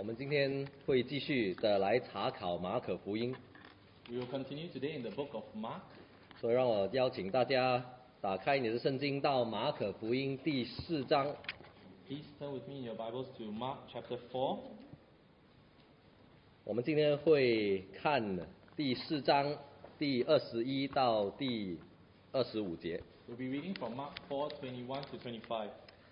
我们今天会继续的来查考马可福音， We will continue today in the book of Mark. 所以让我邀请大家打开你的圣经到马可福音第4章。 Please turn with me in your Bibles to Mark chapter 4. 我们今天会看第4章第21到第25节。 We'll be reading from Mark 4:21 to 25.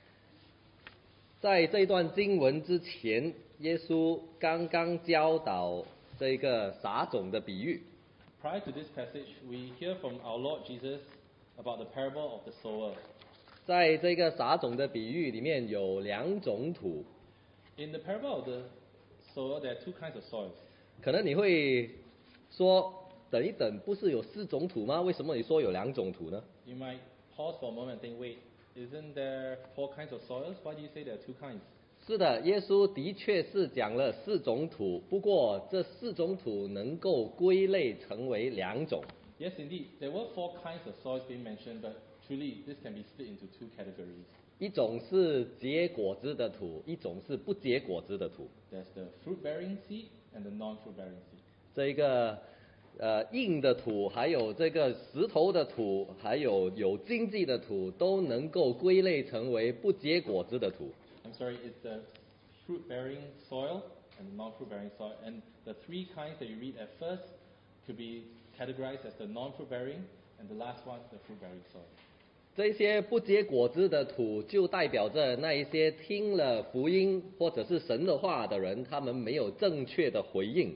在这段经文之前，耶稣刚刚教导这个撒种的比喻。 Prior to this passage, we hear from our Lord Jesus about the parable of the sower. 在这个撒种的比喻里面有2种土。 In the parable of the sower, there are two kinds of soils. 可能你会说，等一等，不是有4种土吗？为什么你说有2种土呢？ You might pause for a moment and think, wait, isn't there 4 kinds of soils? Why do you say there are 2 kinds? 是的，耶稣的确是讲了4种土，不过这4种土能够归类成为2种。 Yes, indeed, there were 4 kinds of soils being mentioned, but truly this can be split into 2 categories. 一种是结果子的土，一种是不结果子的土。 There's the fruit-bearing seed and the non-fruit-bearing seed. 这个硬的土，还有这个石头的土，还有荆棘的土，都能够归类成为不结果子的土。 I'm sorry, it's the fruit-bearing soil and the non-fruit-bearing soil. And the 3 kinds that you read at first could be categorized as the non-fruit-bearing, and the last one, the fruit-bearing soil. 这些不结果子的土，就代表着那一些听了福音或者是神的话的人，他们没有正确的回应。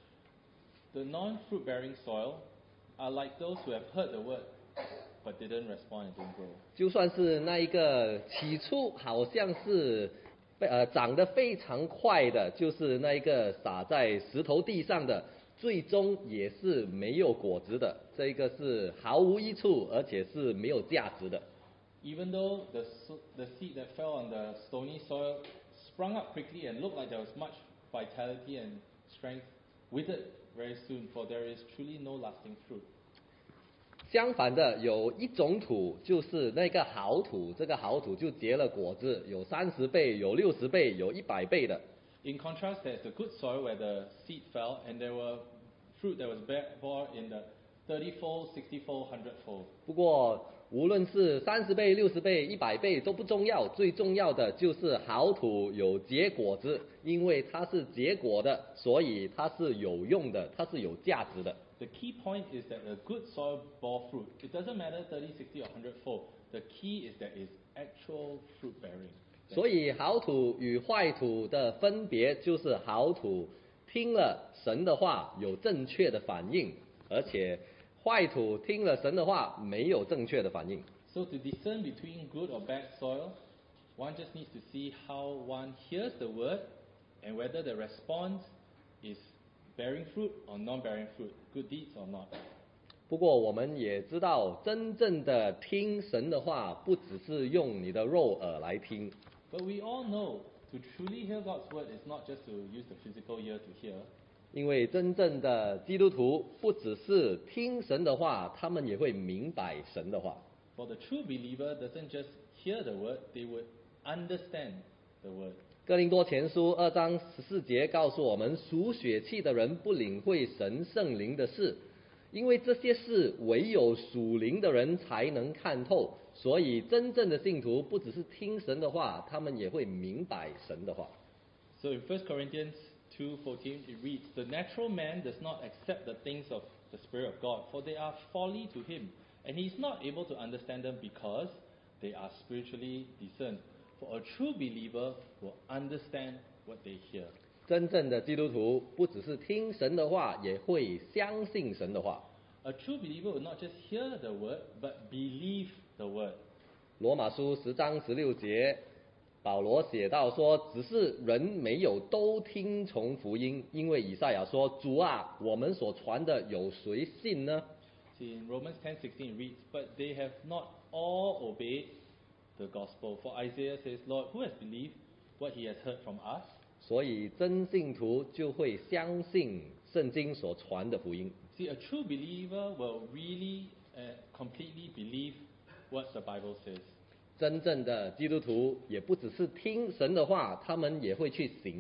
The non-fruit-bearing soil are like those who have heard the word but didn't respond and didn't grow. 就算是那一个起初好像是长得非常快的，就是那一个撒在石头地上的，最终也是没有果子的。这一个是毫无益处，而且是没有价值的。 Even though the seed that fell on the stony soil sprung up quickly and looked like there was much vitality and strength, withered very soon, for there is truly no lasting fruit. 相反的，有一种土就是那个好土，这个好土就结了果子，有30倍，有60倍，有100倍的。 In contrast, there's the good soil where the seed fell and there were fruit that was bore in the 30-fold, 60-fold, 100-fold. 不过，无论是30倍、60倍、100倍都不重要，最重要的就是好土有结果子，因为它是结果的，所以它是有用的，它是有价值的。 The key point is that the good soil bore fruit. It doesn't matter 30, 60, or 100-fold. The key is that it's actual fruit bearing. 所以好土与坏土的分别就是好土听了神的话有正确的反应，而且坏土听了神的话没有正确的反应。 So to discern between good or bad soil, one just needs to see how one hears the word and whether the response is bearing fruit or non-bearing fruit, good deeds or not. 不过我们也知道，真正的听神的话，不只是用你的肉耳来听， But we all know to truly hear God's word is not just to use the physical ear to hear. 因为真正的基督徒不只是听神的话，他们也会明白神的话。 For the true believer doesn't just hear the word, they would understand the word. 哥林多前书2章14节告诉我们，属血气的人不领会神圣灵的事，因为这些事唯有属灵的人才能看透。所以真正的信徒不只是听神的话，他们也会明白神的话。 So in 1 Corinthians 2:14 it reads, "The natural man does not accept the things of the Spirit of God, for they are folly to him, and he is not able to understand them because they are spiritually discerned. For a true believer will understand what they hear." 真正的基督徒不只是听神的话，也会相信神的话。 A true believer will not just hear the word, but believe the word. 罗马书10章16节，保罗写到说，只是人没有都听从福音，因为以赛亚说：“主啊，我们所传的有谁信呢？” See, in Romans 10:16 it reads, "But they have not all obeyed the gospel. For Isaiah says, Lord, who has believed what he has heard from us?" 所以真信徒就会相信圣经所传的福音。 See, a true believer will really completely believe what the Bible says. 真正的基督徒也不只是听神的话，他们也会去行。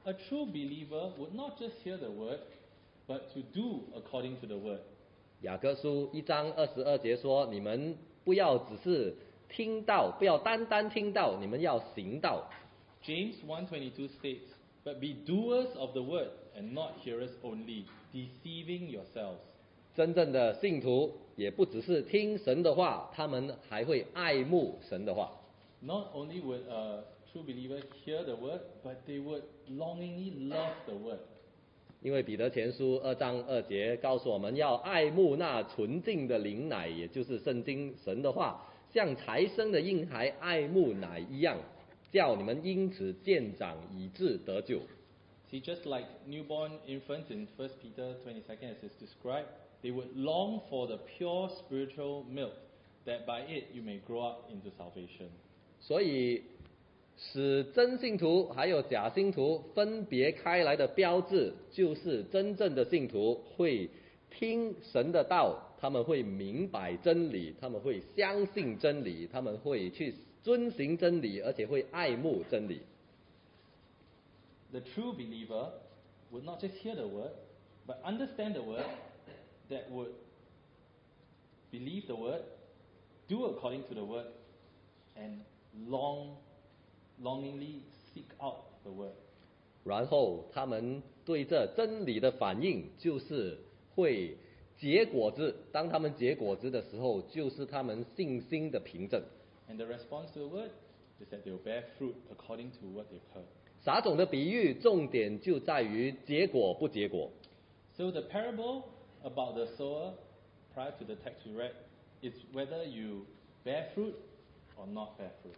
A true believer would not just hear the word, but to do according to the word. 雅各书1章22节说：“你们不要只是听到，不要单单听到，你们要行道。” James 1:22 states, "But be doers of the word and not hearers only, deceiving yourselves." 真正的信徒也不只是听神的话，他们还会爱慕神的话。 Not only would a true believer hear the word, but they would longingly love the word. 因为彼得前书2章2节告诉我们要爱慕那纯净的灵奶，也就是圣经神的话，像才生的婴孩爱慕奶一样，叫你们因此渐长，以致得救。 See, just like newborn infants in 1 Peter 22 as is described, they would long for the pure spiritual milk, that by it you may grow up into salvation. 所以，使真信徒还有假信徒分别开来的标志，就是真正的信徒会听神的道，他们会明白真理，他们会相信真理，他们会去遵行真理，而且会爱慕真理。 The true believer would not just hear the word, but understand the word, that would believe the word, do according to the word, and longingly seek out the word. 然后他们对这真理的反应就是会结果子，当他们结果子的时候，就是他们信心的凭证。 And the response to the word is that they will bear fruit according to what they've heard. 撒种的比喻重点就在于结果不结果。 So the parable about the sower prior to the text we read is whether you bear fruit or not bear fruit.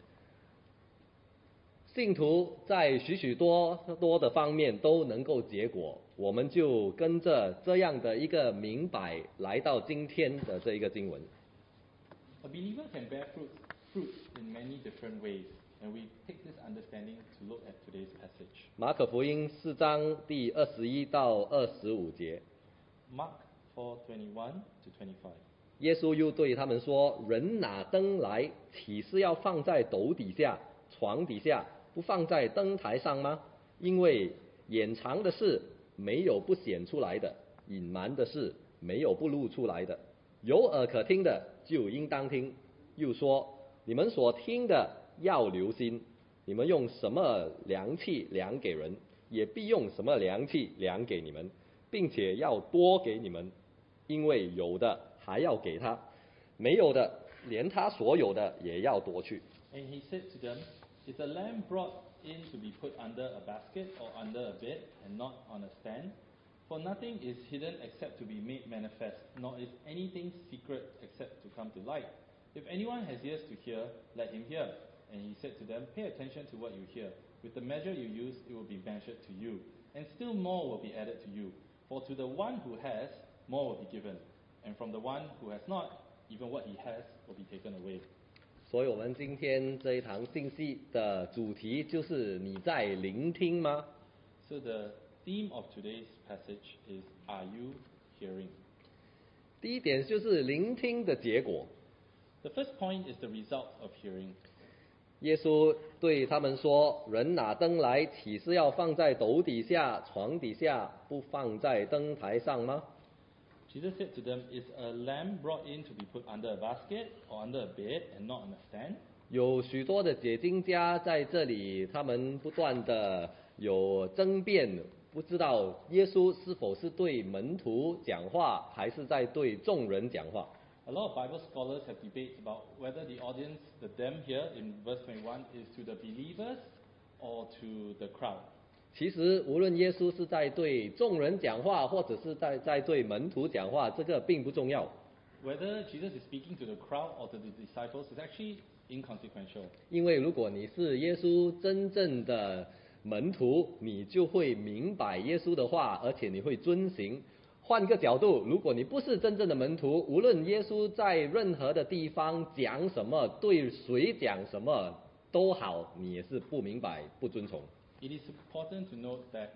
信徒在许许多多的方面都能够结果，我们就跟着这样的一个明白来到今天的这一个经文。 A believer can bear fruit in many different ways, and we take this understanding to look at today's passage. 马可福音4章第21到25节， Mark 4:21 to 25. 耶稣又对他们说：“人拿灯来，岂是要放在斗底下、床底下，不放在灯台上吗？因为掩藏的事没有不显出来的，隐瞒的事没有不露出来的。有耳可听的就应当听。”又说：“你们所听的要留心，你们用什么量器量给人，也必用什么量器量给你们，并且要多给你们，因为有的还要给他，没有的连他所有的也要夺去。” And he said to them, "Is a lamb brought in to be put under a basket or under a bed, and not on a stand? For nothing is hidden except to be made manifest, nor is anything secret except to come to light. If anyone has ears to hear, let him hear." And he said to them, "Pay attention to what you hear. With the measure you use, it will be measured to you, and still more will be added to you. For to the one who has, more will be given, and from the one who has not, even what he has will be taken away." 所以我们今天这一堂信息的主题就是你在聆听吗？ So the theme of today's passage is, "Are you hearing?" 第一点就是聆听的结果。 The first point is the result of hearing. 耶稣对他们说：“人拿灯来，岂是要放在斗底下、床底下，不放在灯台上吗？” Jesus said to them, "Is a lamb brought in to be put under a basket or under a bed, and not on a stand?" 有许多的解经家在这里，他们不断的有争辩，不知道耶稣是否是对门徒讲话，还是在对众人讲话。 A lot of Bible scholars have debates about whether the audience, the them here in verse 21, is to the believers or to the crowd. 其实，无论耶稣是在对众人讲话，或者是在对门徒讲话，这个并不重要。 Whether Jesus is speaking to the crowd or to the disciples is actually inconsequential. 因为如果你是耶稣真正的门徒，你就会明白耶稣的话，而且你会遵行。换个角度，如果你不是真正的门徒，无论耶稣在任何的地方讲什么，对谁讲什么都好，你也是不明白、不遵从。 It is important to note that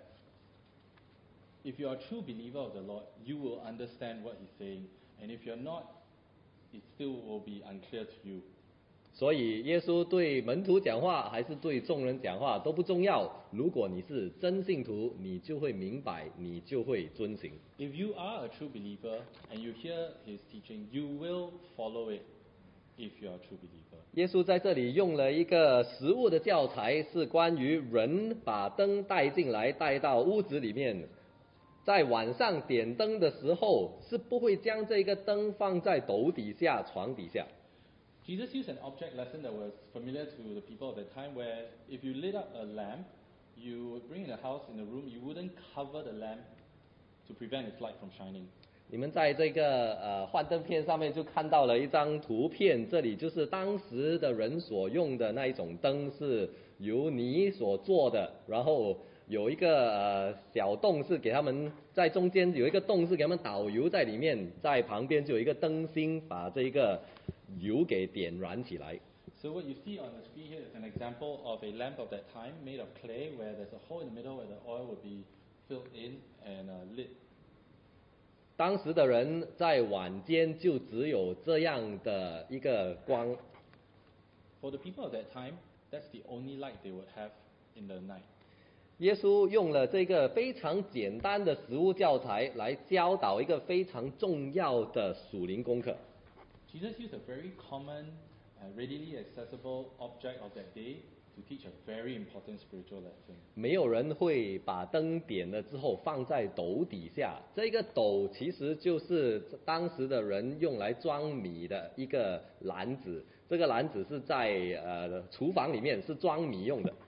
if you are a true believer of the Lord, you will understand what He's saying. And if you're not, it still will be unclear to you. 所以耶稣对门徒讲话还是对众人讲话都不重要，如果你是真信徒，你就会明白，你就会遵行。 If you are a true believer and you hear his teaching, you will follow it if you are a true believer. 耶稣在这里用了一个实物的教材，是关于人把灯带进来，带到屋子里面，在晚上点灯的时候，是不会将这个灯放在斗底下、床底下。 Jesus used an object lesson that was familiar to the people of that time, where if you lit up a lamp, you would bring in the house in the room, you wouldn't cover the lamp to prevent its light from shining. 你们在这个幻灯片上面就看到了一张图片，这里就是当时的人所用的那一种灯，是由泥所做的，然后有一个小洞是给他们在中间有一个洞是给他们导油在里面，在旁边就有一个灯芯把这个油给点燃起来。 So what you see on the screen here is an example of a lamp of that time made of clay, where there's a hole in the middle where the oil would be filled in and lit. 当时的人在晚间就只有这样的一个光， For the people of that time, that's the only light they would have in the night. 耶稣用了这个非常简单的实物教材来教导一个非常重要的属灵功课。 Jesus used a very common, readily accessible object of that day to teach a very important spiritual lesson. 没有人会把灯点了之后放在斗底下，这个斗其实就是当时的人用来装米的一个篮子，这个篮子是在厨房里面是装米用的。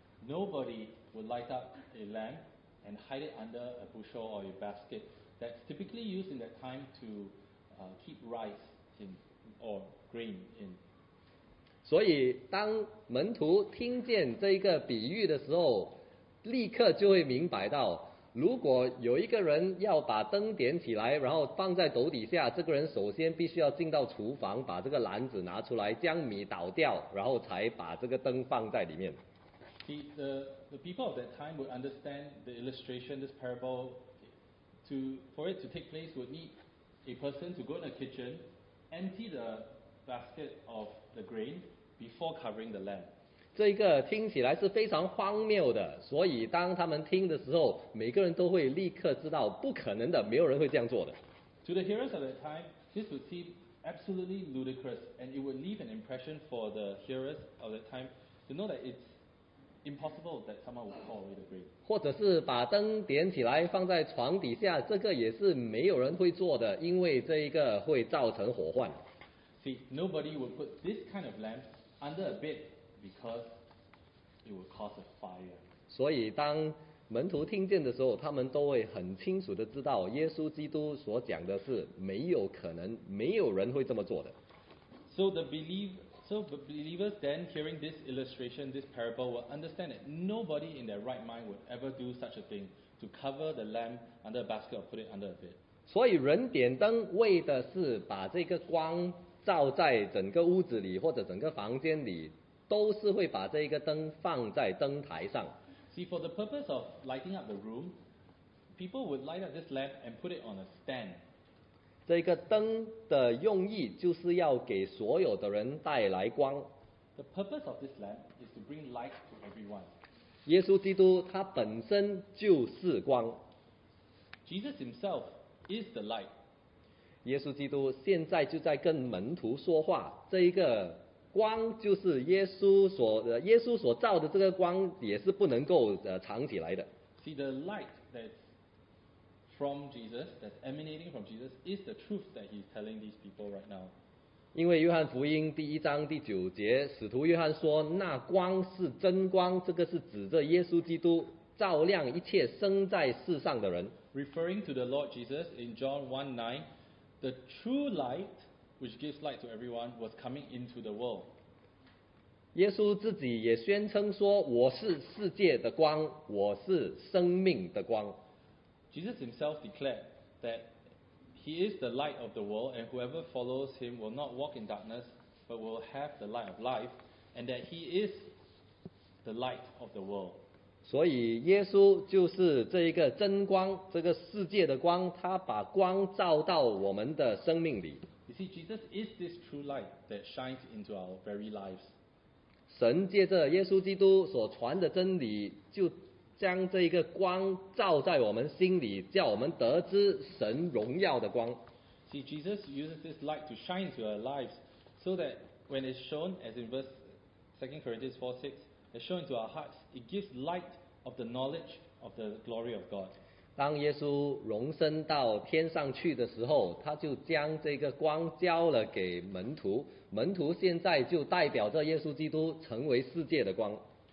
Nobody would light up a lamp and hide it under a bushel or a basket that's typically used in that time to keep rice in or grain in. 所以当门徒听见这个比喻的时候，立刻就会明白到，如果有一个人要把灯点起来，然后放在斗底下，这个人首先必须要进到厨房，把这个篮子拿出来，将米倒掉，然后才把这个灯放在里面。 See, the people of that time would understand the illustration, this parable. For it to take place, would need a person to go in the kitchen, empty the basket of the grain before covering the lamp. 这个听起来是非常荒谬的，所以当他们听的时候，每个人都会立刻知道，不可能的，没有人会这样做的。 To the hearers of that time, this would seem absolutely ludicrous, and it would leave an impression for the hearers of that time to know that it's impossible that someone would throw away the grain. 或者是把灯点起来放在床底下，这个也是没有人会做的，因为这一个会造成火患。 See, nobody would put this kind of lamp under a bed because it would cause a fire. 所以当门徒听见的时候，他们都会很清楚的知道，耶稣基督所讲的是没有可能，没有人会这么做的。 So the believers then, hearing this illustration, this parable, will understand that nobody in their right mind would ever do such a thing, to cover the lamp under a basket or put it under a bed. 所以人点灯为的是把这个光照在整个屋子里或者整个房间里，都是会把这个灯放在灯台上。 See, for the purpose of lighting up the room, people would light up this lamp and put it on a stand. 这个灯的用意就是要给所有的人带来光。 The purpose of this lamp is to bring light to everyone. 耶稣基督他本身就是光， Jesus himself is the light. 耶稣基督现在就在跟门徒说话，这一个光就是耶稣所照的这个光，也是不能够藏起来的。 See, the light that's from Jesus, that's emanating from Jesus, is the truth that he's telling these people right now. 因为约翰福音第1章第9节，使徒约翰说：“那光是真光，这个是指着耶稣基督，照亮一切生在世上的人。” Referring to the Lord Jesus in John 1:9, the true light, which gives light to everyone, was coming into the world. 耶稣自己也宣称说：“我是世界的光，我是生命的光。” Jesus himself declared that he is the light of the world, and whoever follows him will not walk in darkness, but will have the light of life, and that he is the light of the world. 所以耶稣就是这一个真光，这个世界的光，他把光照到我们的生命里。 You see, Jesus is this true light that shines into our very lives. 神借着耶稣基督所传的真理，就将这一个光照在我们心里，叫我们得知神荣耀的光。 See, Jesus uses this light to shine into our lives so that when it's shown, as in verse 2 Corinthians 4:6, it's shown into our hearts, it gives light of the knowledge of the glory of God. 当耶稣荣升到天上去的时候，他就将这个光交了给门徒，门徒现在就代表着耶稣基督成为世界的光。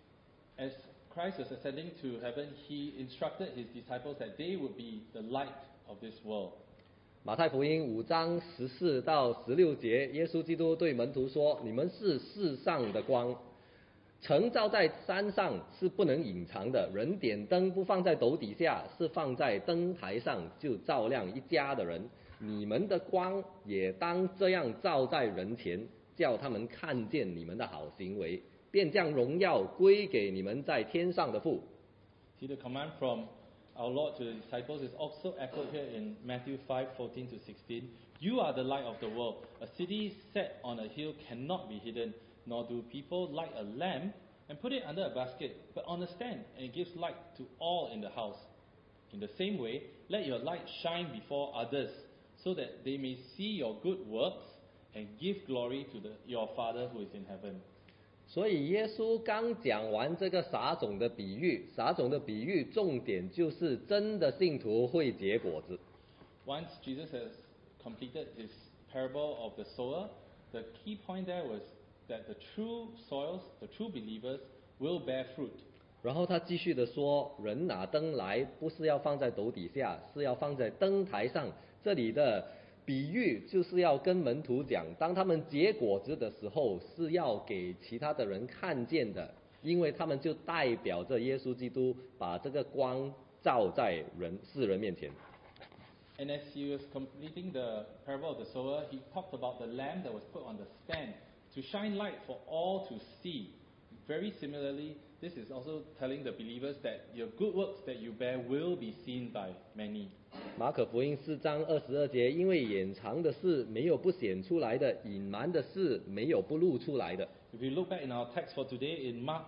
As Christ was ascending to heaven, he instructed his disciples that they would be the light of this world. 马太福音5章14到16节，耶稣基督对门徒说：“你们是世上的光。城照在山上是不能隐藏的，人点灯不放在斗底下，是放在灯台上，就照亮一家的人。你们的光也当这样照在人前，叫他们看见你们的好行为，便将荣耀归给你们在天上的父。” See, the command from our Lord to the disciples is also echoed here in Matthew 5:14 to 16. You are the light of the world. A city set on a hill cannot be hidden, nor do people light a lamp and put it under a basket, but on a stand, and it gives light to all in the house. In the same way, let your light shine before others, so that they may see your good works and give glory to your Father who is in heaven. 所以耶稣刚讲完这个撒种的比喻，撒种的比喻重点就是真的信徒会结果子。 Once Jesus has completed his parable of the sower, the key point there was that the true soils, the true believers, will bear fruit. 然后他继续的说，人拿灯来不是要放在斗底下，是要放在灯台上。这里的比喻就是要跟门徒讲，当他们结果子的时候，是要给其他的人看见的，因为他们就代表着耶稣基督把这个光照在世人面前。 And as he was completing the parable of the sower, he talked about the lamp that was put on the stand to shine light for all to see. Very similarly, this is also telling the believers that your good works that you bear will be seen by many. 马可福音4章22节，因为掩藏的事没有不显出来的，隐瞒的事没有不露出来的。 If you look back in our text for today in Mark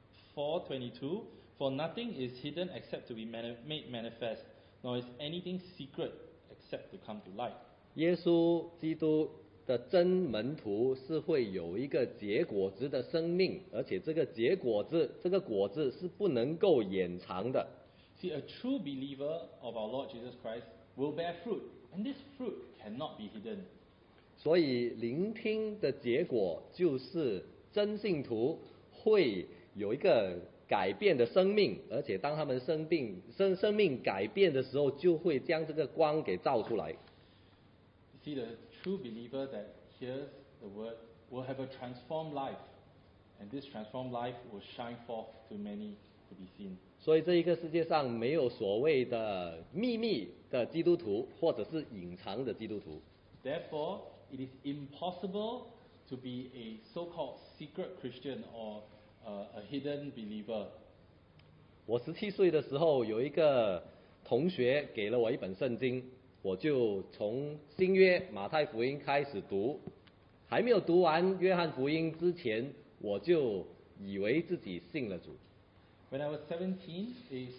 4:22, for nothing is hidden except to be made manifest, nor is anything secret except to come to light. 耶稣基督的真门徒是会有一个结果子的生命，而且这个结果子，这个果子是不能够掩藏的。 See, a true believer of our Lord Jesus Christ will bear fruit, and this fruit cannot be hidden. 所以聆听的结果就是真信徒会有一个改变的生命，而且当他们生命改变的时候，就会将这个光给照出来。 See, the true believer that hears the word will have a transformed life, and this transformed life will shine forth to many to be seen. 所以这一个世界上没有所谓的秘密的基督徒，或者是隐藏的基督徒。 Therefore, it is impossible to be a so-called secret Christian or a hidden believer. 我17岁的时候，有一个同学给了我一本圣经，我就从新约马太福音开始读，还没有读完约翰福音之前，我就以为自己信了主。 When I was 17,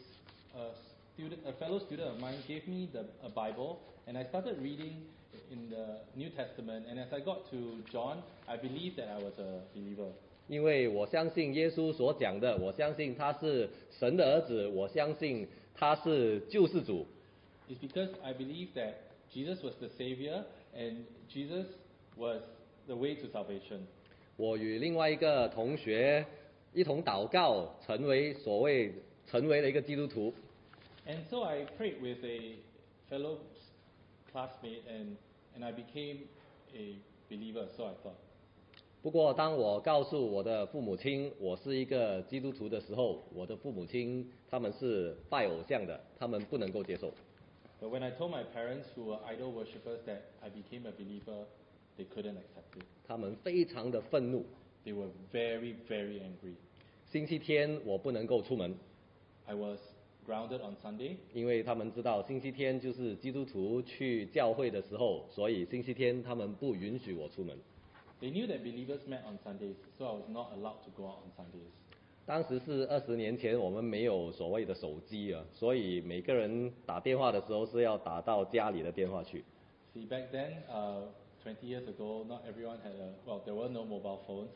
a fellow student of mine gave me a Bible, and I started reading in the New Testament. And as I got to John, I believed that I was a believer. 因为我相信耶稣所讲的，我相信他是神的儿子，我相信他是救世主。 It's because I believe that Jesus was the Savior and Jesus was the way to salvation. 我与另外一个同学一同祷告，成为了一个基督徒。 And so I prayed with a fellow classmate and I became a believer, so I thought. 不过，当我告诉我的父母亲我是一个基督徒的时候，我的父母亲他们是拜偶像的，他们不能够接受。 But when I told my parents who were idol worshippers that I became a believer, they couldn't accept it. 他们非常的愤怒。 They were very, very angry. 星期天我不能够出门， I was grounded on Sunday. 因为他们知道星期天就是基督徒去教会的时候，所以星期天他们不允许我出门。 They knew that believers met on Sundays, so I was not allowed to go out on Sundays. 当时是20年前，我们没有所谓的手机啊，所以每个人打电话的时候是要打到家里的电话去。 See, back then, 20 years ago, not everyone had there were no mobile phones.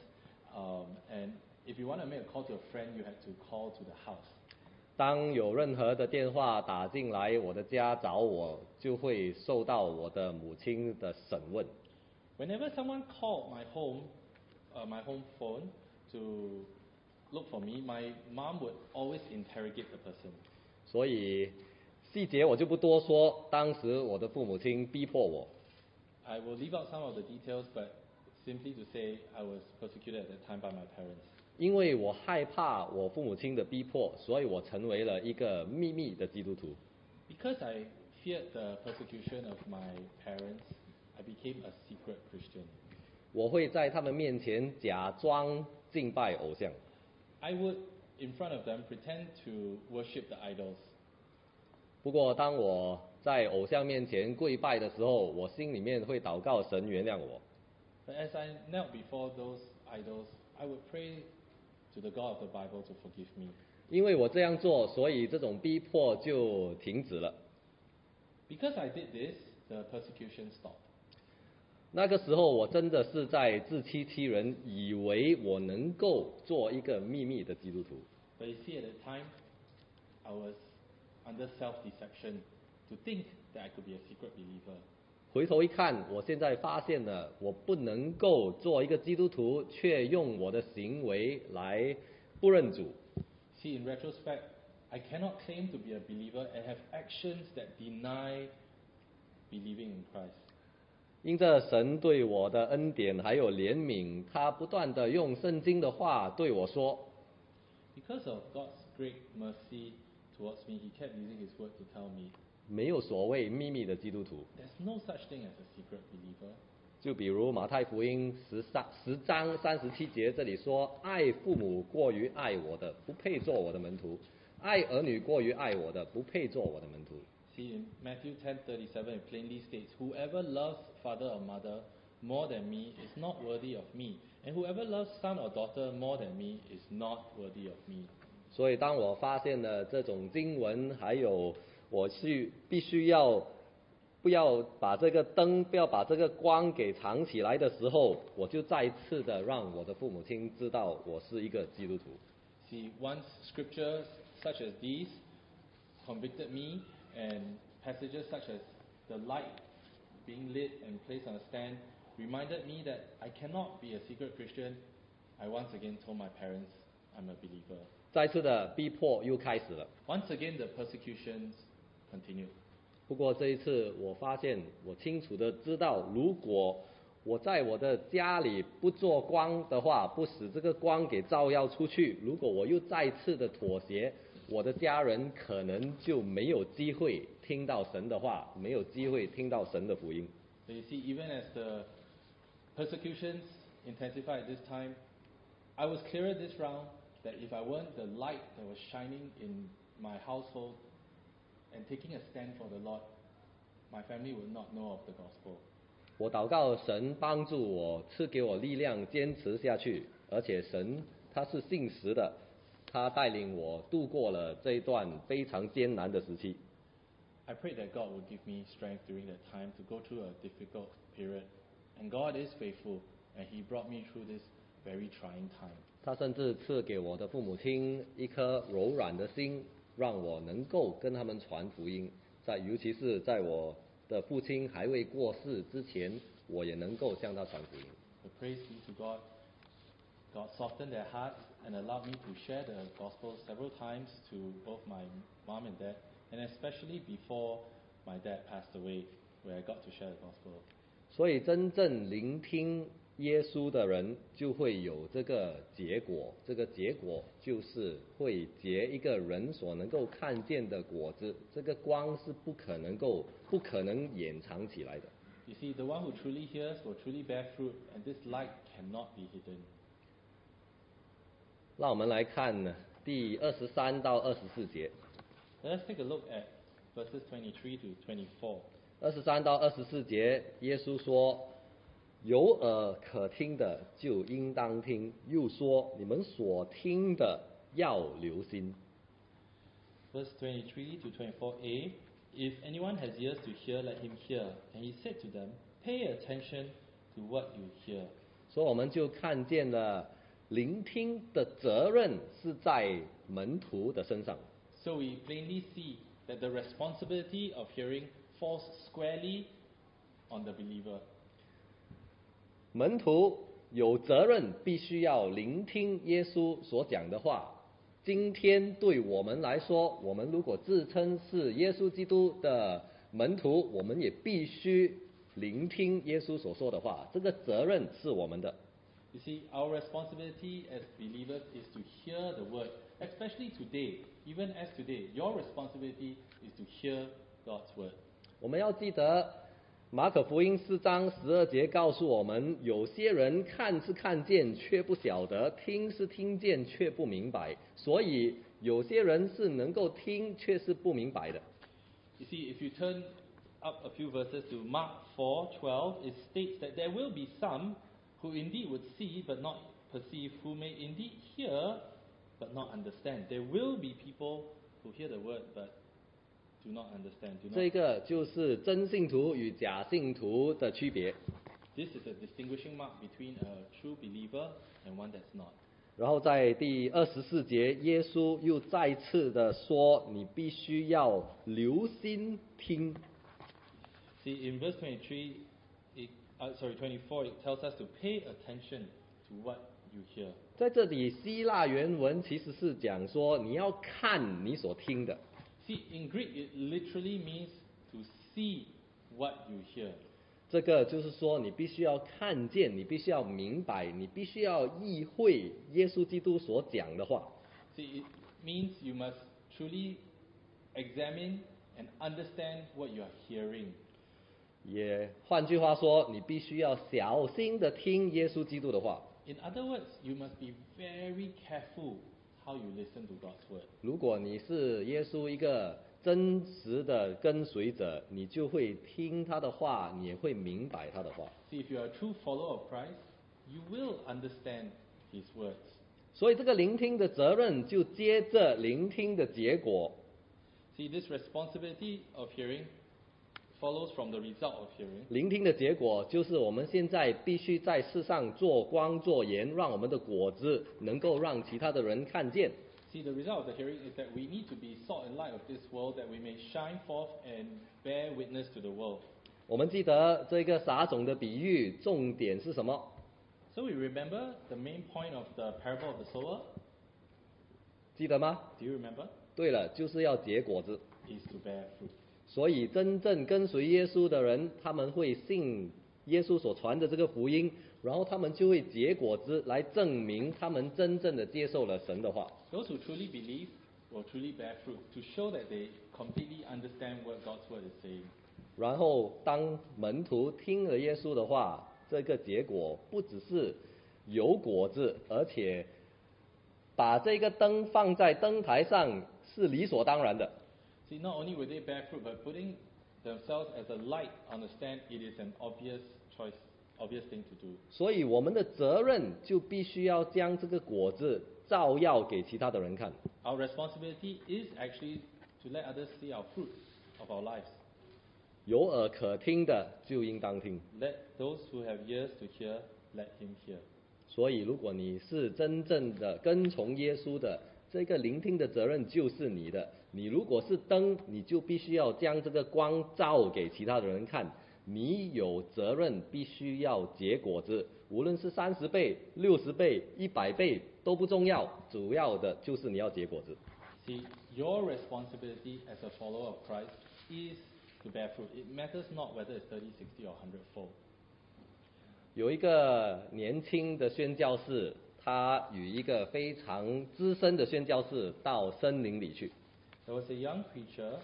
And if you want to make a call to a friend, you had to call to the house. 当有任何的电话打进来我的家找我，就会受到我的母亲的审问。 Whenever someone called my home phone to look for me, my mom would always interrogate the person. 所以细节我就不多说，当时我的父母亲逼迫我。 I will leave out some of the details, but simply to say I was persecuted at that time by my parents. 因为我害怕我父母亲的逼迫，所以我成为了一个秘密的基督徒。 Because I feared the persecution of my parents, I became a secret Christian. 我会在他们面前假装敬拜偶像。 I would, in front of them, pretend to worship the idols. 不过当我在偶像面前跪拜的时候，我心里面会祷告神原谅我。 But as I knelt before those idols, I would pray to the God of the Bible to forgive me. 因为我这样做，所以这种逼迫就停止了。 Because I did this, the persecution stopped. 那个时候我真的是在自欺欺人，以为我能够做一个秘密的基督徒。 But you see, at that time, I was under self-deception to think that I could be a secret believer. 回头一看，我现在发现了，我不能够做一个基督徒，却用我的行为来不认主。 See, in retrospect, I cannot claim to be a believer and have actions that deny believing in Christ. 因着神对我的恩典还有怜悯，他不断的用圣经的话对我说。 Because of God's great mercy towards me, He kept using His word to tell me, 没有所谓秘密的基督徒。 there's no such thing as a secret believer. 就比如马太福音10章37节这里说：“爱父母过于爱我的，不配做我的门徒；爱儿女过于爱我的，不配做我的门徒。” See, in Matthew 10:37, it plainly states, "Whoever loves father or mother more than me is not worthy of me, and whoever loves son or daughter more than me is not worthy of me." 所以当我发现了这种经文，还有我必须不要把这个灯，不要把这个光给藏起来的时候，我就再次的让我的父母亲知道我是一个基督徒。 See, once scriptures such as these convicted me, and passages such as the light being lit and placed on a stand reminded me that I cannot be a secret Christian, I once again told my parents I'm a believer. 再次的逼迫又开始了。 Once again, the persecutions continued. 不过这一次，我发现我清楚的知道，如果我在我的家里不做光的话，不使这个光给照耀出去，如果我又再次的妥协，我的家人可能就没有机会听到神的话，没有机会听到神的福音。 So you see, even as the persecutions intensified at this time, I was clearer this round that if I weren't the light that was shining in my household and taking a stand for the Lord, my family would not know of the gospel. 我祷告神帮助我，赐给我力量坚持下去，而且神他是信实的，他带领我度过了这一段非常艰难的时期。 I prayed that God would give me strength during that time to go through a difficult period. And God is faithful, and He brought me through this very trying time. 他甚至赐给我的父母亲一颗柔软的心，让我能够跟他们传福音。尤其是在我的父亲还未过世之前，我也能够向他传福音。 But praise be to God, God softened their hearts and allowed me to share the gospel several times to both my mom and dad, and especially before my dad passed away, where I got to share the gospel. 所以真正聆听耶稣的人，就会有这个结果。这个结果就是会结一个人所能够看见的果子。这个光是不可能掩藏起来的。 You see, the one who truly hears will truly bear fruit, and this light cannot be hidden. 让我们来看第23到24节。 Let's take a look at verses 23 to 24. 23到24节，耶稣说：“有耳可听的就应当听。”又说：“你们所听的要留心。” Verse 23 to 24a. If anyone has ears to hear, let him hear. And he said to them, Pay attention to what you hear. 所以我们就看见了聆听的责任是在门徒的身上。 So we plainly see that the responsibility of hearing falls squarely on the believer. 门徒有责任，必须要聆听耶稣所讲的话。今天对我们来说，我们如果自称是耶稣基督的门徒，我们也必须聆听耶稣所说的话。这个责任是我们的。 You see, our responsibility as believers is to hear the word, especially today. Even as today, your responsibility is to hear God's word. 我们要记得，马可福音4章12节告诉我们，有些人看是看见，却不晓得；听是听见，却不明白。所以有些人是能够听，却是不明白的。 You see, if you turn up a few verses to Mark 4:12, it states that there will be some who indeed would see but not perceive, who may indeed hear but not understand. There will be people who hear the word but do not understand. 这个就是真信徒与假信徒的区别。 This is a distinguishing mark between a true believer and one that's not. 然后在第24节，耶稣又再次的说：“你必须要留心听。” See, in verse 23, 24, it tells us to pay attention to what you hear. 在这里，希腊原文其实是讲说，你要看你所听的。 See, in Greek, it literally means to see what you hear. 这个就是说，你必须要看见，你必须要明白，你必须要意会耶稣基督所讲的话。 See, it means you must truly examine and understand what you are hearing. 也换句话说，你必须要小心的听耶稣基督的话。 In other words, you must be very careful how you listen to God's word. 如果你是耶稣一个真实的跟随者，你就会听他的话，你也会明白他的话。 See, if you are a true follower of Christ, you will understand His words. 所以这个聆听的责任就接着聆听的结果。 See, this responsibility of hearing follows from the result of hearing. 聆听的结果就是我们现在必须在世上做光做盐，让我们的果子能够让其他的人看见。 See, the result of the hearing is that we need to be salt and light of this world, that we may shine forth and bear witness to the world. 我们记得这个撒种的比喻，重点是什么？ So we remember the main point of the parable of the sower. 记得吗？ Do you remember? 对了，就是要结果子。 Is to bear fruit. 所以真正跟随耶稣的人，他们会信耶稣所传的这个福音，然后他们就会结果子，来证明他们真正的接受了神的话。 Those who truly believe will truly bear fruit, to show that they completely understand what God's word is saying. 然后当门徒听了耶稣的话，这个结果不只是有果子，而且把这个灯放在灯台上是理所当然的。 See, not only will they bear fruit, but putting themselves as a light on the stand, it is an obvious choice, obvious thing to do. 所以我们的责任就必须要将这个果子照耀给其他的人看。 Our responsibility is actually to let others see our fruit of our lives. 有耳可听的就应当听。 Let those who have ears to hear, let him hear. 所以，如果你是真正的跟从耶稣的，这个聆听的责任就是你的。你如果是灯，你就必须要将这个光照给其他的人看。你有责任，必须要结果子，无论是30倍、60倍、100倍都不重要，主要的就是你要结果子。 See, your responsibility as a follower of Christ is to bear fruit. It matters not whether it's 30, 60, or 100-fold. 有一个年轻的宣教士，他与一个非常资深的宣教士到森林里去。 There was a young preacher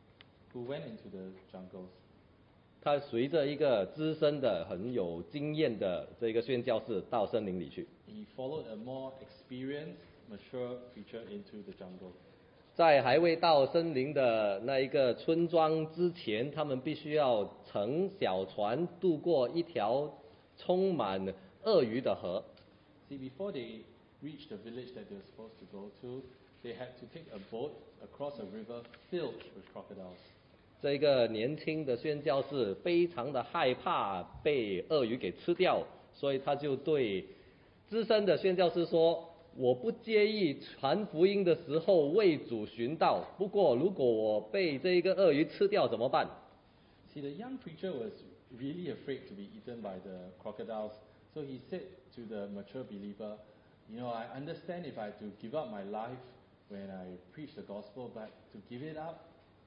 who went into the jungles. 他随着一个资深的、很有经验的这个宣教士到森林里去。 He followed a more experienced, mature preacher into the jungle. 在还未到森林的那一个村庄之前，他们必须要乘小船渡过一条充满鳄鱼的河。 See, before they reached the village that they were supposed to go to, they had to take a boat across a river filled with crocodiles. 这个年轻的宣教士非常的害怕被鳄鱼给吃掉，所以他就对资深的宣教士说：“我不介意传福音的时候为主寻道，不过如果我被这个鳄鱼吃掉怎么办？” See, the young preacher was really afraid to be eaten by the crocodiles, so he said to the mature believer, "You know, I understand if I had to give up my life when I preach the gospel, but to give it up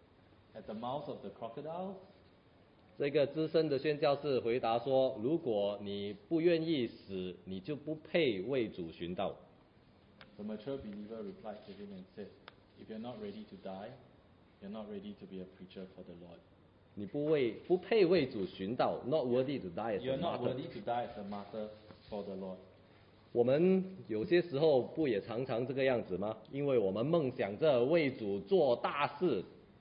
at the mouth of the crocodiles?" 这个资深的宣教士回答说：“如果你不愿意死，你就不配为主寻道。” The mature believer replied to him and said, "If you're not ready to die, you're not ready to be a preacher for the Lord. 你不配为主寻道 ，not worthy to die as a You're not martyr。 worthy to die as a martyr for the Lord." 我们有些时候不也常常这个样子吗？因为我们梦想着为主做大事，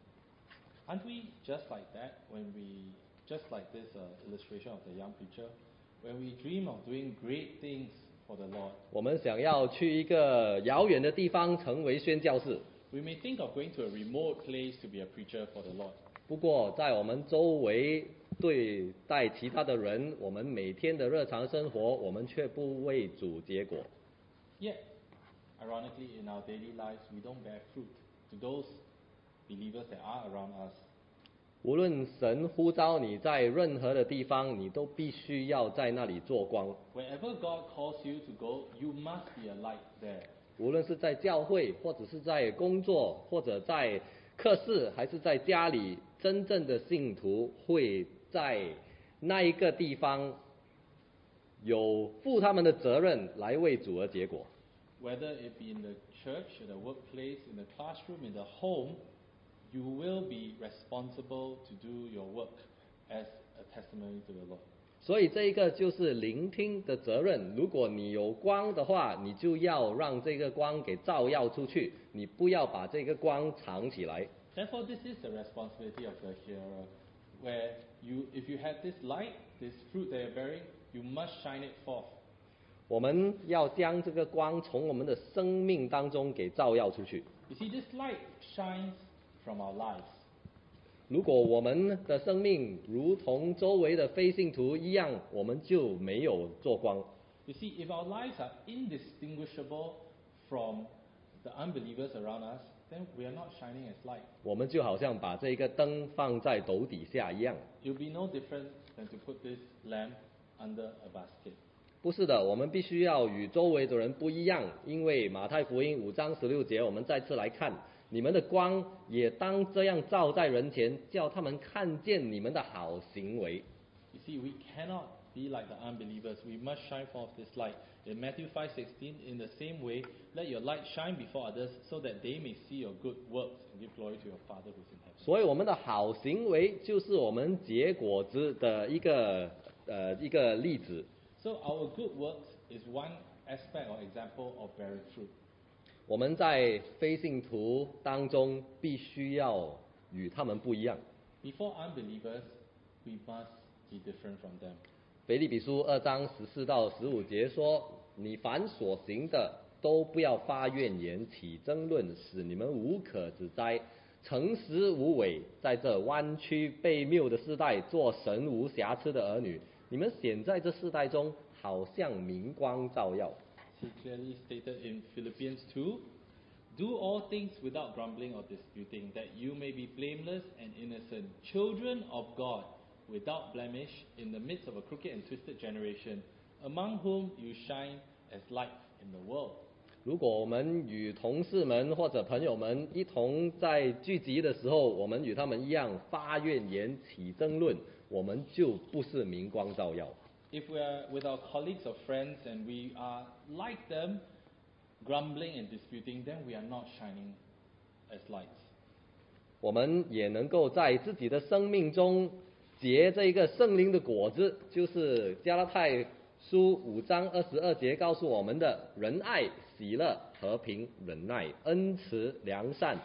Aren't we just like that when we, just like this illustration of the young preacher, when we dream of doing great things for the Lord? 我们想要去一个遥远的地方成为宣教士。 We may think of going to a remote place to be a preacher for the Lord. 不过在我们周围对待其他的人，我们每天的日常生活，我们却不为主结果。 Yet, ironically, in our daily lives, we don't bear fruit to those believers that are around us. 无论神呼召你在任何的地方，你都必须要在那里做光。 Wherever God calls you to go, you must be a light there. 无论是在教会，或者是在工作，或者在课室，还是在家里，真正的信徒会在那一个地方有负他们的责任，来为主而结果。 Whether it be in the church, in the workplace, in the classroom, in the home, you will be responsible to do your work as a testimony to the Lord. 所以这一个就是聆听的责任。如果你有光的话，你就要让这个光给照耀出去，你不要把这个光藏起来。 Therefore, this is the responsibility of the hearer, where you, if you have this light, this fruit that you're bearing, you must shine it forth. 我们要将这个光从我们的生命当中给照耀出去。 You see, this light shines from our lives. 如果我们的生命如同周围的非信徒一样，我们就没有做光。 You see, if our lives are indistinguishable from the unbelievers around us, then we are not shining as light. 我们就好像把这个灯放在斗底下一样。 It will be no different than to put this lamp under a basket. 不是的，我们必须要与周围的人不一样，因为马太福音5章16节，我们再次来看，你们的光也当这样照在人前，叫他们看见你们的好行为。 You see, we cannot be like the unbelievers. We must shine forth this light. In Matthew 5:16, in the same way, let your light shine before others, so that they may see your good works and give glory to your Father who is in heaven. 所以我们的好行为就是我们结果子的一个例子。 So our good works is one aspect or example of bearing fruit. 我们在非信徒当中必须要与他们不一样。 Before unbelievers, we must be different from them. 腓立比书2章14到15节说：“你凡所行的，都不要发怨言，起争论，使你们无可指摘，诚实无伪，在这弯曲悖谬的世代，做神无瑕疵的儿女。你们显在这世代中，好像明光照耀。” See clearly stated in Philippians 2, "Do all things without grumbling or disputing, that you may be blameless and innocent, children of God, without blemish, in the midst of a crooked and twisted generation, among whom you shine as lights in the world." 如果我们与同事们或者朋友们一同在聚集的时候，我们与他们一样发怨言、起争论，我们就不是明光照耀。 If we are with our colleagues or friends and we are like them, grumbling and disputing, then we are not shining as lights. 我们也能够在自己的生命中结这一个圣灵的果子，就是加拉太书5章22节告诉我们的仁爱、喜乐、和平、忍耐、恩慈、良善、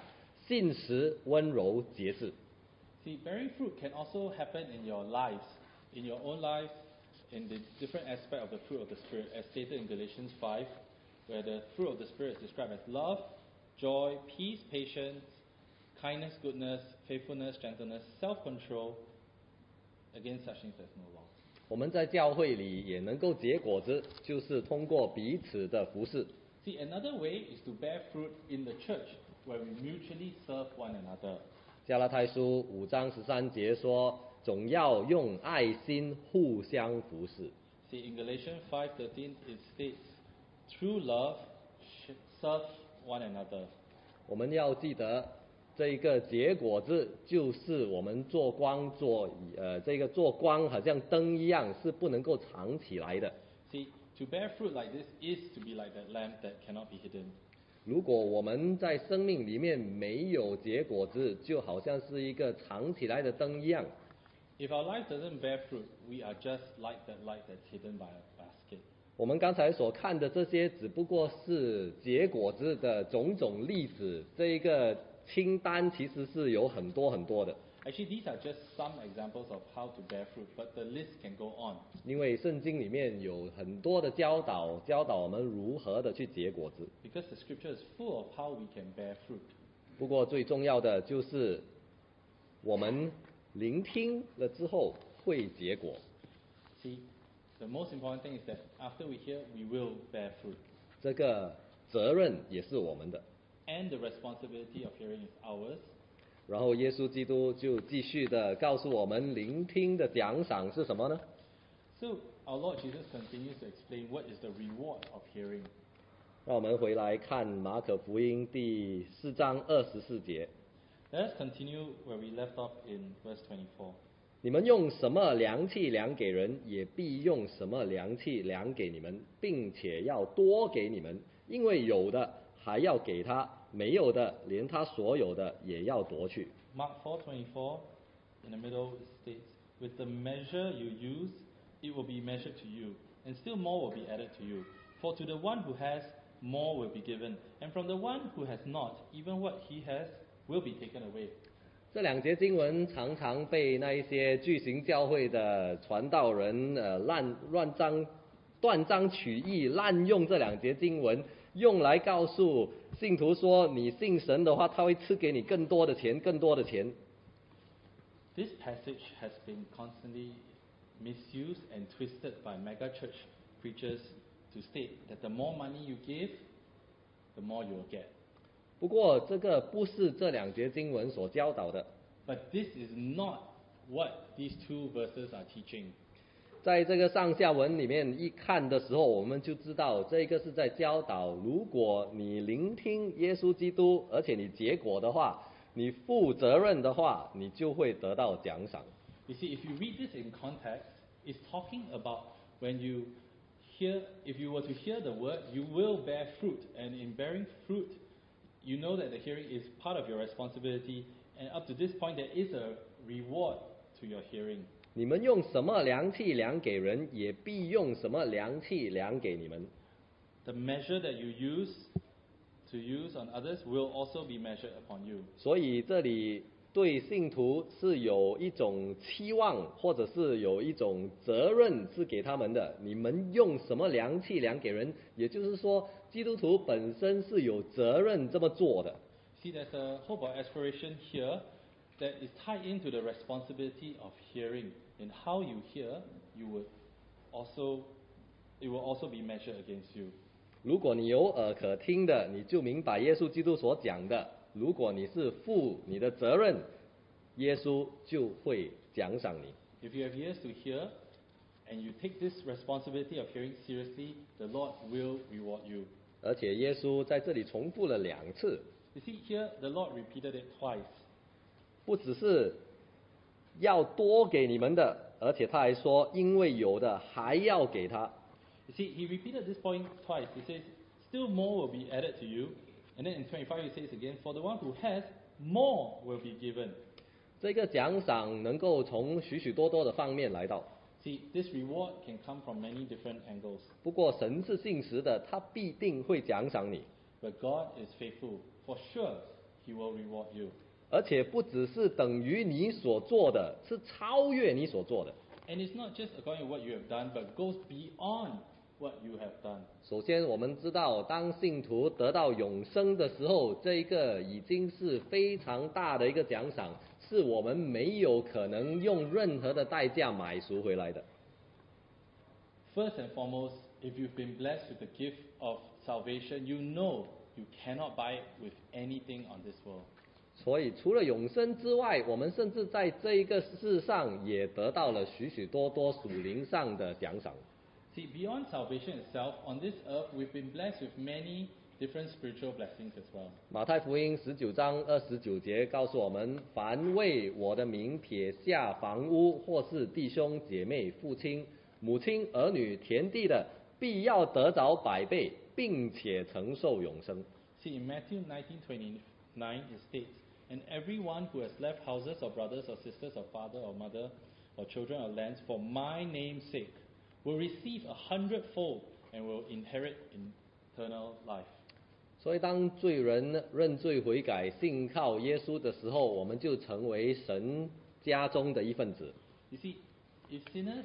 信实、温柔、节制。 See, bearing fruit can also happen in your lives, in your own life, in the different aspect of the fruit of the Spirit, as stated in Galatians 5, where the fruit of the Spirit is described as love, joy, peace, patience, kindness, goodness, faithfulness, gentleness, self-control. Against such things there's no law. 我们在教会里也能够结果子，就是通过彼此的服侍。 See, another way is to bear fruit in the church, where we mutually serve one another. 加拉太书5章13节说，总要用爱心互相服侍。 See, in Galatians 5:13 it states, through love, serve one another. 我们要记得，这一个结果子就是我们做光这个做光好像灯一样，是不能够藏起来的。 See, to bear fruit like this is to be like that lamp that cannot be hidden. 如果我们在生命里面没有结果子，就好像是一个藏起来的灯一样。 If our life doesn't bear fruit, we are just like that light that's hidden by a basket. 我们刚才所看的这些，只不过是结果子的种种例子，这一个清单其实是有很多很多的。 Actually, these are just some examples of how to bear fruit, but the list can go on. 因为圣经里面有很多的教导我们如何的去结果子。 Because the scripture is full of how we can bear fruit. 不过最重要的就是我们聆听了之后会结果。 See, the most important thing is that after we hear, we will bear fruit. 这个责任也是我们的。 And the responsibility of hearing is ours. 然后耶稣基督就继续的告诉我们，聆听的奖赏是什么呢？ So, our Lord Jesus continues to explain what is the reward of hearing. 让我们回来看马可福音第4章24节。 Let us continue where we left off in verse 24. 你们用什么量器量给人，也必用什么量器量给你们，并且要多给你们，因为有的还要给他，没有的连他所有的也要夺去。 Mark 4:24, in the middle it states, with the measure you use, it will be measured to you, and still more will be added to you. For to the one who has, more will be given, and from the one who has not, even what he has will be taken away. 这两节经文常常被那一些巨型教会的传道人断章取义，滥用这两节经文，用来告诉信徒说，你信神的话，他会赐给你更多的钱，更多的钱。 This passage has been constantly misused and twisted by mega church preachers to state that the more money you give, the more you will get. 不过这个不是这两节经文所教导的。 But this is not what these two verses are teaching. 在这个上下文里面一看的时候，我们就知道这个是在教导，如果你聆听耶稣基督，而且你结果的话，你负责任的话，你就会得到奖赏。 You see, if you read this in context, it's talking about when you hear, if you were to hear the word, you will bear fruit. And in bearing fruit, you know that the hearing is part of your responsibility. And up to this point, there is a reward to your hearing. 你们用什么量器量给人，也必用什么量器量给你们。 The measure that you use on others will also be measured upon you. 所以这里对信徒是有一种期望，或者是有一种责任是给他们的。你们用什么量器量给人，也就是说，基督徒本身是有责任这么做的。 See, there's a hope or aspiration here that is tied into the responsibility of hearing. In how you hear, it will also be measured against you. 如果你有耳可听的，你就明白耶稣基督所讲的。如果你是负你的责任，耶稣就会奖赏你。 If you have ears to hear, and you take this responsibility of hearing seriously, the Lord will reward you. 而且耶稣在这里重复了2次， You see, here the Lord repeated it twice. 不只是要多给你们的，而且他还说，因为有的还要给他。 You see, he repeated this point twice. He says, still more will be added to you. And then in 25 he says again, for the one who has, more will be given. 这个奖赏能够从许许多多的方面来到。 See, this reward can come from many different angles. 不过神是信实的，他必定会奖赏你。 But God is faithful. For sure, He will reward you. 而且不只是等于你所做的，是超越你所做的。 And it's not just according to what you have done, but goes beyond what you have done. 首先，我们知道，当信徒得到永生的时候，这一个已经是非常大的一个奖赏，是我们没有可能用任何的代价买赎回来的。 First and foremost, if you've been blessed with the gift of salvation, you know you cannot buy it with anything on this world. 所以，除了永生之外，我们甚至在这一个世上也得到了许许多多属灵上的奖赏。 See, beyond salvation itself, on this earth, we've been blessed with many different spiritual blessings as well. 马太福音19章29节告诉我们：凡为我的名撇下房屋，或是弟兄姐妹、父亲、母亲、儿女、田地的，必要得着100倍，并且承受永生。 See, in Matthew 19:29, it states, "And everyone who has left houses or brothers or sisters or father or mother or children or lands for my name's sake will receive 100-fold and will inherit eternal life." 所以，当罪人认罪悔改、信靠耶稣的时候，我们就成为神家中的一份子。 You see, if sinners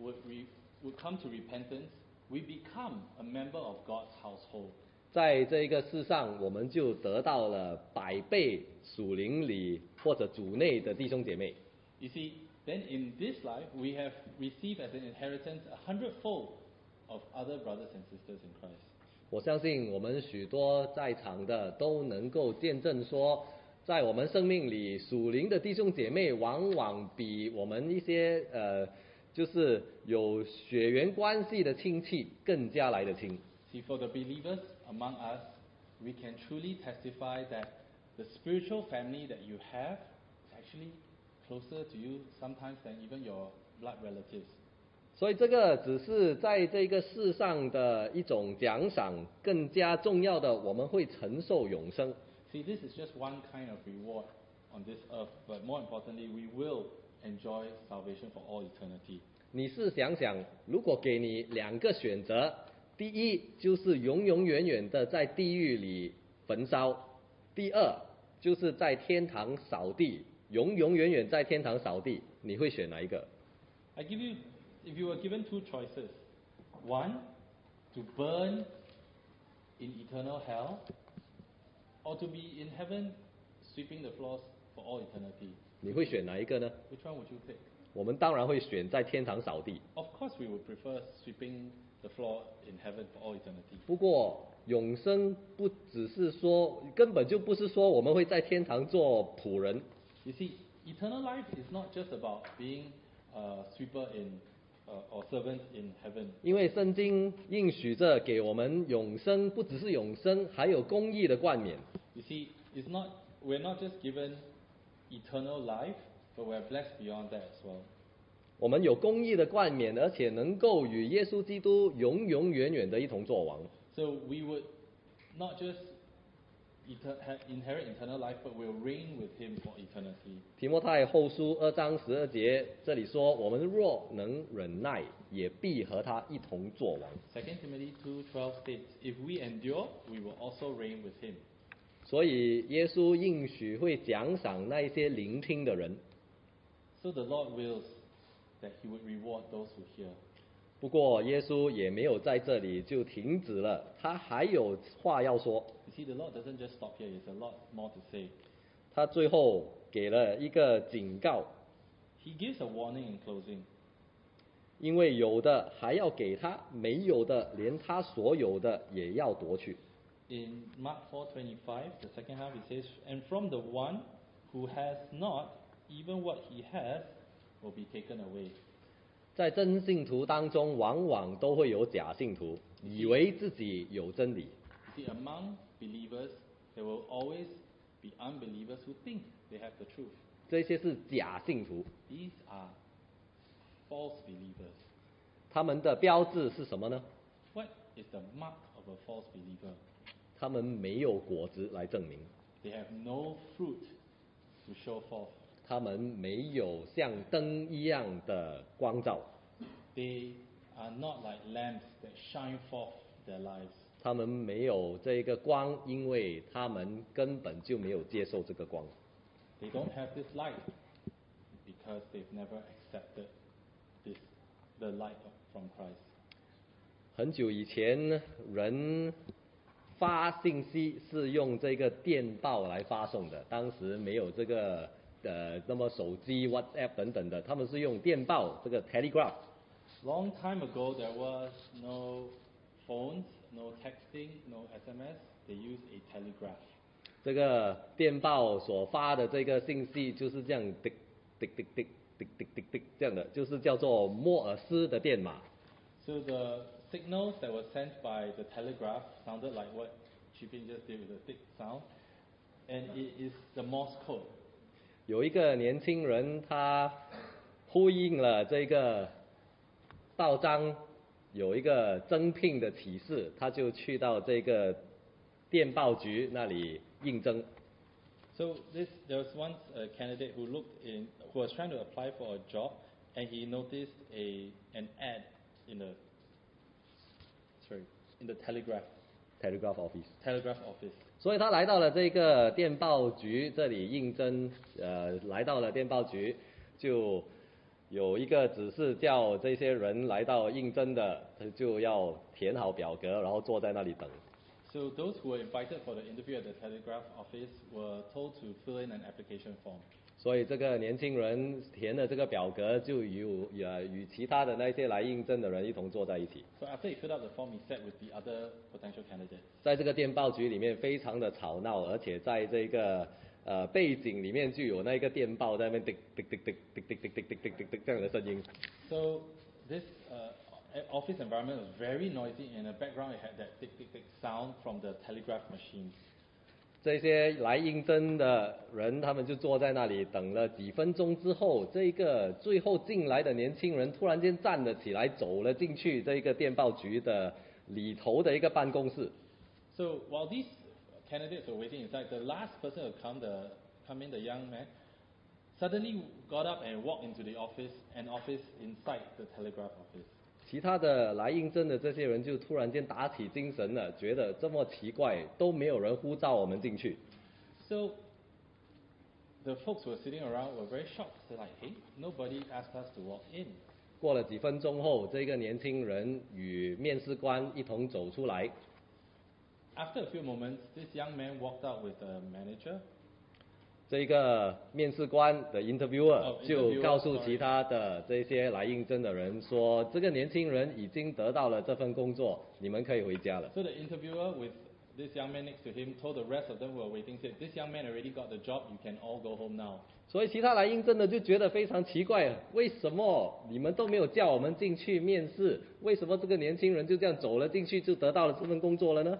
would come to repentance, we become a member of God's household. 在这个世上，我们就得到了100倍属灵里或者主内的弟兄姐妹。 You see, then in this life, we have received as an inheritance 100-fold of other brothers and sisters in Christ. 我相信我们许多在场的都能够见证说，在我们生命里，属灵的弟兄姐妹往往比我们一些就是有血缘关系的亲戚更加来得亲。 See, for the believers among us, we can truly testify that the spiritual family that you have is actually closer to you sometimes than even your blood relatives. 所以这个只是在这个世上的一种奖赏，更加重要的，我们会承受永生。 See, this is just one kind of reward on this earth, but more importantly, we will enjoy salvation for all eternity. 你试想想，如果给你2个选择，第一就是永永远远的在地狱里焚烧，第二就是在天堂扫地，永永远远在天堂扫地，你会选哪一个？ I give you, if you were given two choices, one, to burn in eternal hell, or to be in heaven sweeping the floors for all eternity, 你会选哪一个呢？ which one would you pick? 我们当然会选在天堂扫地。 Of course, we would prefer sweeping the floor in heaven for all eternity. 不过永生不只是说，根本就不是说我们会在天堂做仆人。 You see, eternal life is not just about being a sweeper in or servant in heaven. 因为圣经应许着给我们永生，不只是永生，还有公义的冠冕。 You see, we're not just given eternal life, but we're blessed beyond that as well. 我们有公义的冠冕，而且能够与耶稣基督永永远远的一同作王。 So we would not just inherit eternal life, but we'll reign with Him for eternity. 提摩太后书2章12节这里说：“我们若能忍耐，也必和他一同作王。” 2 Timothy 2:12 states, "If we endure, we will also reign with Him." 所以耶稣应许会奖赏那一些聆听的人。 So the Lord wills that He would reward those who hear. 不过耶稣也没有在这里就停止了，他还有话要说。 You see, the Lord doesn't just stop here. There's a lot more to say. 他最后给了一个警告， He gives a warning in closing. 因为有的还要给他，没有的连他所有的也要夺去。 In Mark 4:25, the second half, it says, "And from the one who has not, even what he has will be taken away." 在真信徒当中，往往都会有假信徒，以为自己有真理。 You see, among believers, there will always be unbelievers who think they have the truth. 这些是假信徒， These are false believers. 他们的标志是什么呢？ What is the mark of a false believer? 他们没有果子来证明， They have no fruit to show forth. 他们没有像灯一样的光照， They are not like lamps that shine forth their lives. 他们没有这个光，因为他们根本就没有接受这个光。 They don't have this light because they've never accepted the light from Christ. 很久以前，人发信息是用这个电报来发送的，当时没有这个那么手机、WhatsApp 等等的，他们是用电报这个 telegraph。 Long time ago, there was no phones, no texting, no SMS. They used a telegraph. 这个电报所发的这个信息就是这样滴滴滴滴滴滴滴滴这样的，就是叫做摩尔斯的电码。 So the signals that were sent by the telegraph sounded like what Chipin just did with the tick sound, and it is the Morse code. 有一个年轻人，他呼应了这个报章有一个征聘的启事，他就去到这个电报局那里应征。 So there was once a candidate who was trying to apply for a job, and he noticed an ad in the telegraph office. 所以他来到了这个电报局这里应征，来到了电报局，就有一个指示叫这些人来到应征的，就要填好表格，然后坐在那里等。 So those who were invited for the interview at the telegraph office were told to fill in an application form. 所以这个年轻人填的这个表格，就与其他的那些来应征的人一同坐在一起。 So after he filled out the form, he sat with the other potential candidates. 在这个电报局里面非常的吵闹，而且在这个背景里面就有那个电报在那边滴滴滴滴滴滴滴滴滴滴滴滴这样的声音。 So this office environment was very noisy. In the background, it had that tick tick tick sound from the telegraph machine. 这些来应征的人，他们就坐在那里等了几分钟之后，这个最后进来的年轻人突然间站了起来，走了进去这个电报局的里头的一个办公室。 So while these candidates were waiting inside, the last person to come in, the young man, suddenly got up and walked into the office, an office inside the telegraph office. 其他的来应征的这些人就突然间打起精神了，觉得这么奇怪，都没有人呼召我们进去。 So the folks who were sitting around were very shocked. They're like, hey, nobody asked us to walk in. 过了几分钟后，这个年轻人与面试官一同走出来。 After a few moments, this young man walked out with the manager. 这个面试官的 interviewer 就 interviewer， 告诉其他的这些来应征的人说，这个年轻人已经得到了这份工作，你们可以回家了。 So the interviewer with this young man next to him told the rest of them who were waiting, said, this young man already got the job, you can all go home now. 所以其他来应征的就觉得非常奇怪，为什么你们都没有叫我们进去面试？为什么这个年轻人就这样走了进去就得到了这份工作了呢？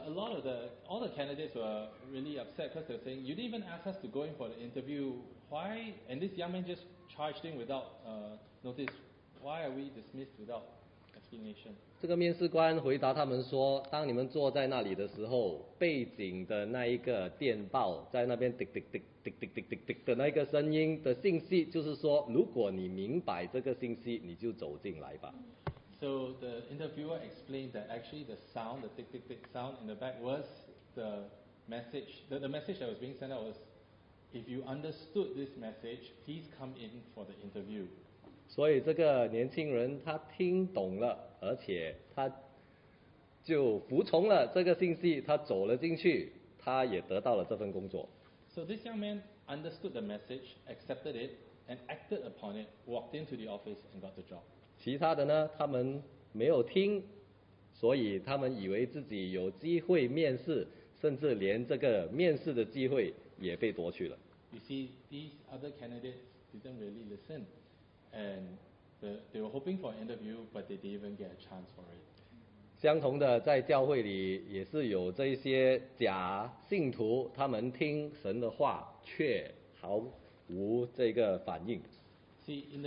All the candidates were really upset because they were saying, you didn't even ask us to go in for the interview. Why? And this young man just charged in without notice. Why are we dismissed without explanation? 这个面试官回答他们说，当你们坐在那里的时候，背景的那一个电报在那边滴滴滴滴滴滴滴滴的那个声音的信息，就是说，如果你明白这个信息，你就走进来吧。 So the interviewer explained that actually the sound, the tick tick tick sound in the back was the message. The message that was being sent out was, if you understood this message, please come in for the interview. 所以这个年轻人他听懂了，而且他就服从了这个信息，他走了进去，他也得到了这份工作。 So this young man understood the message, accepted it, and acted upon it, walked into the office and got the job. 其他的呢，他们没有听，所以他们以为自己有机会面试，甚至连这个面试的机会也被夺去了。 You see, these other candidates didn't really listen, and they were hoping for an interview, but they didn't even get a chance for it. 相同的，在教会里也是有这些假信徒，他们听神的话，却毫无这个反应。 See, in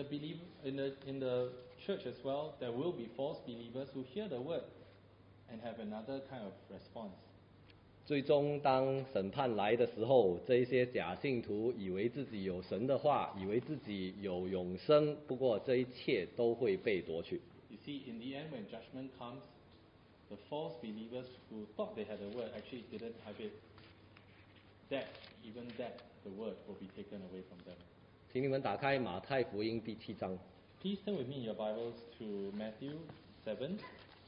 the church as well, there will be false believers who hear the word and have another kind of response. 最终，当审判来的时候，这一些假信徒以为自己有神的话，以为自己有永生，不过这一切都会被夺去。 You see, in the end, when judgment comes, the false believers who thought they had the word actually didn't have it, even that, the word will be taken away from them. 请你们打开马太福音第7章。 Please turn with me in your Bibles to Matthew 7.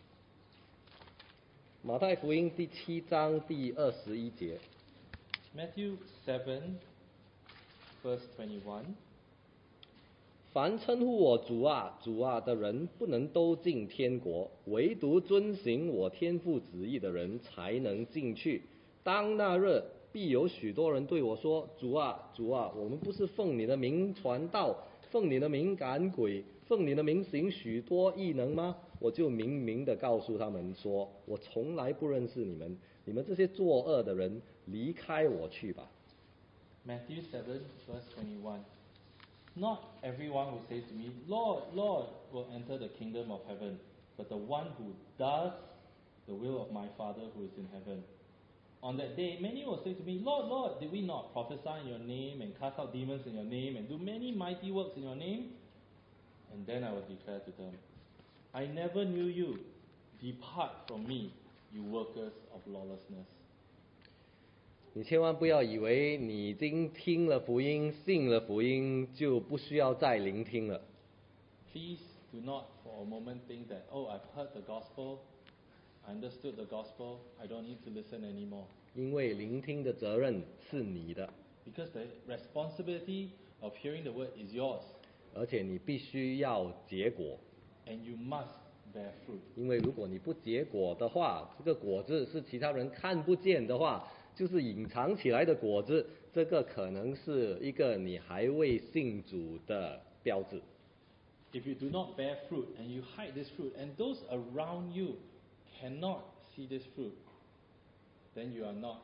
马太福音第7章第21节。 Matthew 7, verse 21. 凡称呼我主啊、主啊的人，不能都进天国，唯独遵行我天父旨意的人才能进去。当那日，必有许多人对我说：主啊、主啊，我们不是奉你的名传道，奉你的名赶鬼，奉你的名行许多异能吗？我就明明地告诉他们说：我从来不认识你们，你们这些作恶的人，离开我去吧。 Matthew 7, verse 21. Not everyone who says to me, Lord, Lord, will enter the kingdom of heaven, but the one who does the will of my Father who is in heaven. On that day, many will say to me, Lord, Lord, did we not prophesy in your name and cast out demons in your name and do many mighty works in your name? And then I will declare to them, I never knew you. Depart from me, you workers of lawlessness. 你千万不要以为你已经听了福音、信了福音，就不需要再聆听了。 Please do not for a moment think that, oh, I've heard the gospel, I understood the gospel, I don't need to listen anymore. 因为聆听的责任是你的， Because the responsibility of hearing the word is yours, 而且你必须要结果。 and you must bear fruit. 因为如果你不结果的话，这个果子是其他人看不见的话，就是隐藏起来的果子，这个可能是一个你还未信主的标志。 If you do not bear fruit and you hide this fruit, and those around you cannot see this fruit, then you are not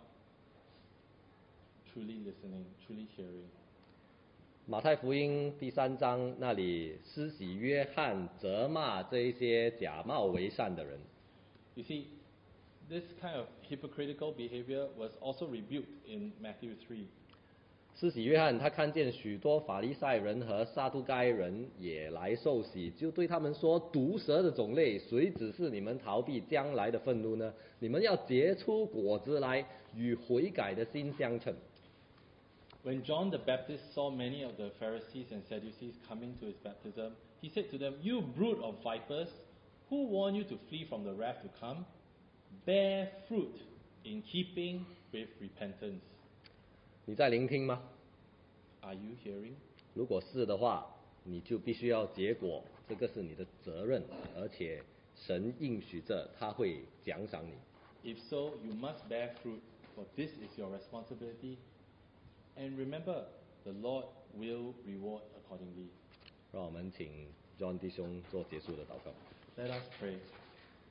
truly listening, truly hearing. 马太福音第3章那里，施洗约翰责骂这一些假冒为善的人。 You see, this kind of hypocritical behavior was also rebuked in Matthew 3. 施洗约翰他看见许多法利赛人和撒都该人也来受洗，就对他们说：毒蛇的种类，谁指示你们逃避将来的愤怒呢？你们要结出果子来，与悔改的心相称。 When John the Baptist saw many of the Pharisees and Sadducees coming to his baptism, he said to them, You brood of vipers, who warned you to flee from the wrath to come? Bear fruit in keeping with repentance. 你在聆听吗？ Are you hearing? 如果是的话，你就必须要结果，这个是你的责任，而且神应许着他会奖赏你。 If so, you must bear fruit, for this is your responsibility. And remember, the Lord will reward accordingly. 让我们请 John 弟兄做结束的祷告。 Let us pray.